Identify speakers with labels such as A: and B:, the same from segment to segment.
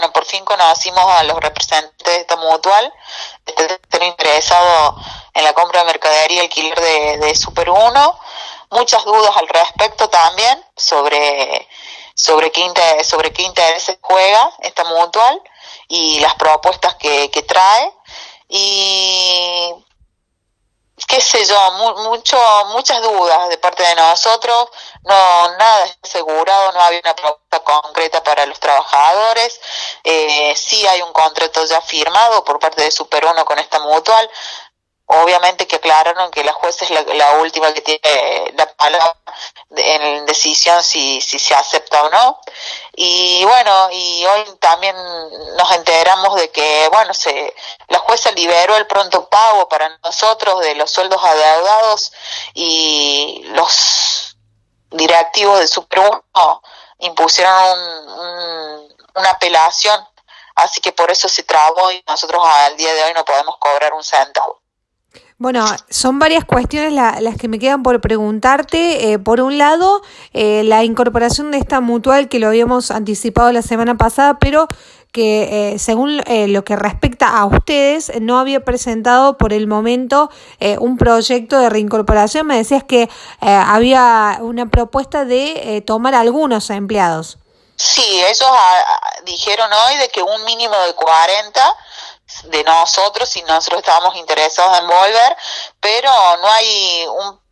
A: bueno, por fin conocimos a los representantes de esta mutual, están interesados en la compra de mercadería y alquiler de Super 1. Muchas dudas al respecto también sobre qué intereses juega esta mutual y las propuestas que trae. Y qué sé yo, muchas dudas de parte de nosotros, nada asegurado, no había una propuesta concreta para los trabajadores. Sí hay un contrato ya firmado por parte de Super 1 con esta mutual. Obviamente que aclararon que la jueza es la última que tiene la palabra en decisión si se acepta o no. Y bueno, y hoy también nos enteramos de que, bueno, la jueza liberó el pronto pago para nosotros de los sueldos adeudados, y los directivos de Super 1 impusieron una apelación, así que por eso se trabó y nosotros al día de hoy no podemos cobrar un centavo.
B: Bueno, son varias cuestiones las que me quedan por preguntarte. Por un lado, la incorporación de esta mutual que lo habíamos anticipado la semana pasada, pero que según lo que respecta a ustedes, no había presentado por el momento un proyecto de reincorporación. Me decías que había una propuesta de tomar algunos empleados.
A: Sí, ellos dijeron hoy de que un mínimo de 40 de nosotros, si nosotros estábamos interesados en volver, pero no hay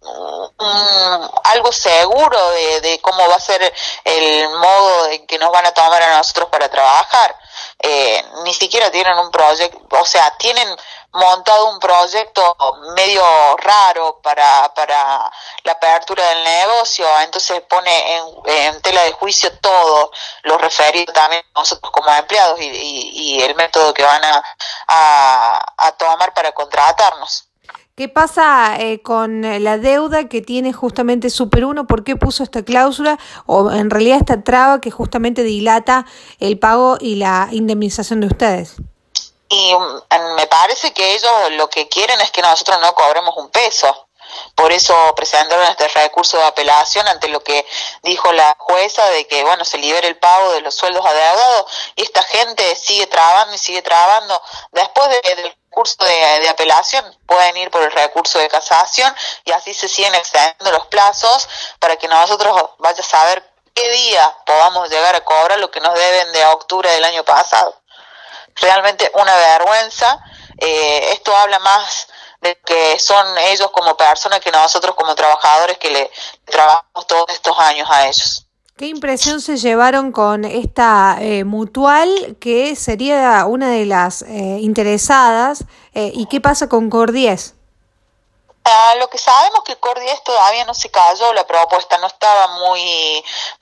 A: algo seguro de cómo va a ser el modo en que nos van a tomar a nosotros para trabajar. Ni siquiera tienen un proyecto, o sea, tienen montado un proyecto medio raro para la apertura del negocio, entonces pone en tela de juicio todo lo referido también a nosotros como empleados y el método que van a tomar para contratarnos.
B: ¿Qué pasa con la deuda que tiene justamente Super 1? ¿Por qué puso esta cláusula o en realidad esta traba que justamente dilata el pago y la indemnización de ustedes?
A: Y me parece que ellos lo que quieren es que nosotros no cobremos un peso. Por eso presentaron este recurso de apelación ante lo que dijo la jueza de que, bueno, se libere el pago de los sueldos adeudados, y esta gente sigue trabando y sigue trabando. Después del recurso de apelación pueden ir por el recurso de casación, y así se siguen extendiendo los plazos para que nosotros vaya a saber qué día podamos llegar a cobrar lo que nos deben de octubre del año pasado. Realmente una vergüenza. Esto habla más de que son ellos como personas que nosotros como trabajadores que le trabajamos todos estos años a ellos.
B: ¿Qué impresión se llevaron con esta mutual que sería una de las interesadas? ¿Y qué pasa con Cor10?
A: Lo que sabemos que Cor10 todavía no se cayó, la propuesta no estaba muy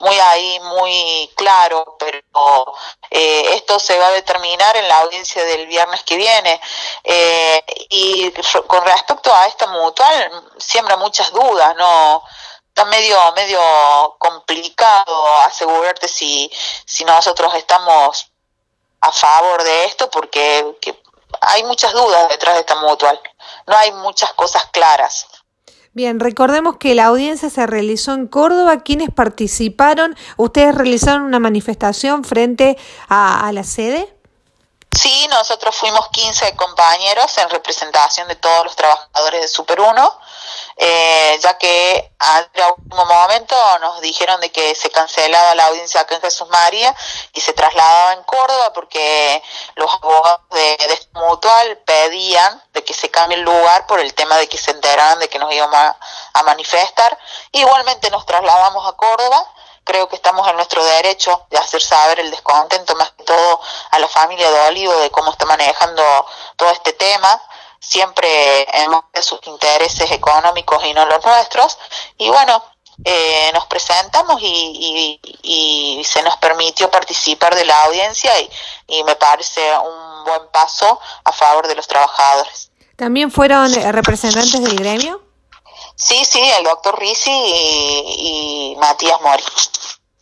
A: claro, pero esto se va a determinar en la audiencia del viernes que viene. Y con respecto a esta mutual, siembra muchas dudas, ¿no? Está medio complicado asegurarte si nosotros estamos a favor de esto, porque hay muchas dudas detrás de esta mutual. No hay muchas cosas claras.
B: Bien, recordemos que la audiencia se realizó en Córdoba. ¿Quiénes participaron? ¿Ustedes realizaron una manifestación frente a la sede?
A: Sí, nosotros fuimos 15 compañeros en representación de todos los trabajadores de Super 1, ya que al último momento nos dijeron de que se cancelaba la audiencia acá en Jesús María y se trasladaba en Córdoba, porque los abogados de esta mutual pedían de que se cambie el lugar por el tema de que se enteraban de que nos íbamos a manifestar. Igualmente nos trasladamos a Córdoba. Creo que estamos en nuestro derecho de hacer saber el descontento, más que todo a la familia de Olivo, de cómo está manejando todo este tema, siempre en base a sus intereses económicos y no los nuestros. Y bueno, nos presentamos y se nos permitió participar de la audiencia, y me parece un buen paso a favor de los trabajadores.
B: ¿También fueron representantes del gremio?
A: Sí, el doctor Risi y Matías Mori.